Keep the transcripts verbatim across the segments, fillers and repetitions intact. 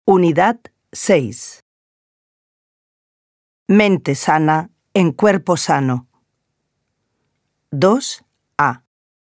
Unidad seis. Mente sana en cuerpo sano. dos A.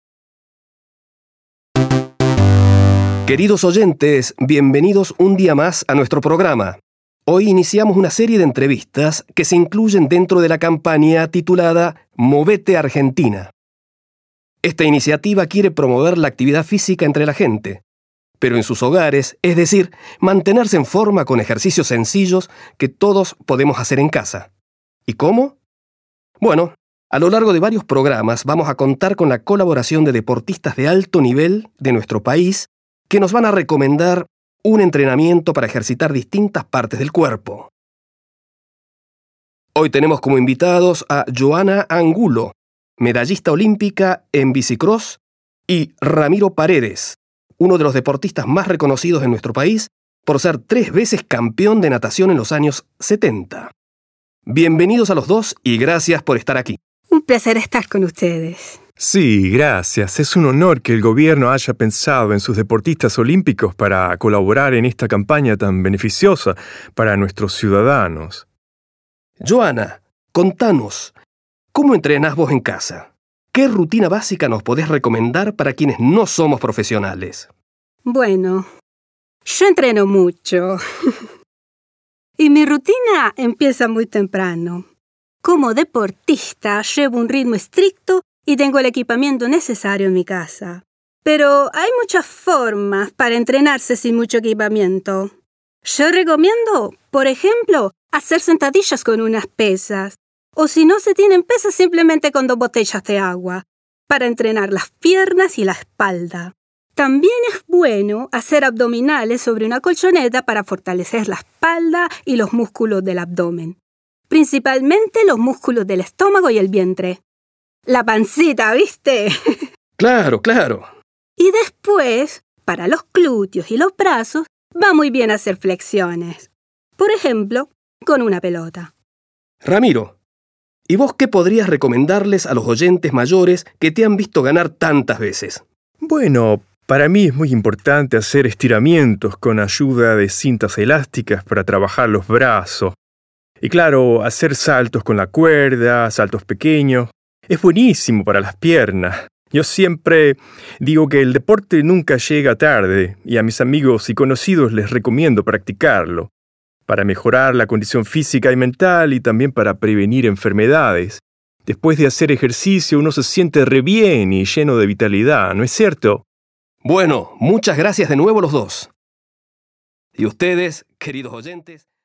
Queridos oyentes, bienvenidos un día más a nuestro programa. Hoy iniciamos una serie de entrevistas que se incluyen dentro de la campaña titulada Movete Argentina. Esta iniciativa quiere promover la actividad física entre la gente, pero en sus hogares, es decir, mantenerse en forma con ejercicios sencillos que todos podemos hacer en casa. ¿Y cómo? Bueno, a lo largo de varios programas vamos a contar con la colaboración de deportistas de alto nivel de nuestro país que nos van a recomendar un entrenamiento para ejercitar distintas partes del cuerpo. Hoy tenemos como invitados a Joana Angulo, medallista olímpica en bicicross, y Ramiro Paredes, uno de los deportistas más reconocidos en nuestro país por ser tres veces campeón de natación en los años setenta. Bienvenidos a los dos y gracias por estar aquí. Un placer estar con ustedes. Sí, gracias. Es un honor que el gobierno haya pensado en sus deportistas olímpicos para colaborar en esta campaña tan beneficiosa para nuestros ciudadanos. Joana, contanos, ¿cómo entrenás vos en casa? ¿Qué rutina básica nos podés recomendar para quienes no somos profesionales? Bueno, yo entreno mucho. Y mi rutina empieza muy temprano. Como deportista, llevo un ritmo estricto y tengo el equipamiento necesario en mi casa. Pero hay muchas formas para entrenarse sin mucho equipamiento. Yo recomiendo, por ejemplo, hacer sentadillas con unas pesas. O si no se tienen pesas, simplemente con dos botellas de agua, para entrenar las piernas y la espalda. También es bueno hacer abdominales sobre una colchoneta para fortalecer la espalda y los músculos del abdomen. Principalmente los músculos del estómago y el vientre. La pancita, ¿viste? Claro, claro. Y después, para los glúteos y los brazos, va muy bien hacer flexiones. Por ejemplo, con una pelota. Ramiro, ¿y vos qué podrías recomendarles a los oyentes mayores que te han visto ganar tantas veces? Bueno, para mí es muy importante hacer estiramientos con ayuda de cintas elásticas para trabajar los brazos. Y claro, hacer saltos con la cuerda, saltos pequeños, es buenísimo para las piernas. Yo siempre digo que el deporte nunca llega tarde y a mis amigos y conocidos les recomiendo practicarlo, para mejorar la condición física y mental y también para prevenir enfermedades. Después de hacer ejercicio uno se siente re bien y lleno de vitalidad, ¿no es cierto? Bueno, muchas gracias de nuevo los dos. Y ustedes, queridos oyentes...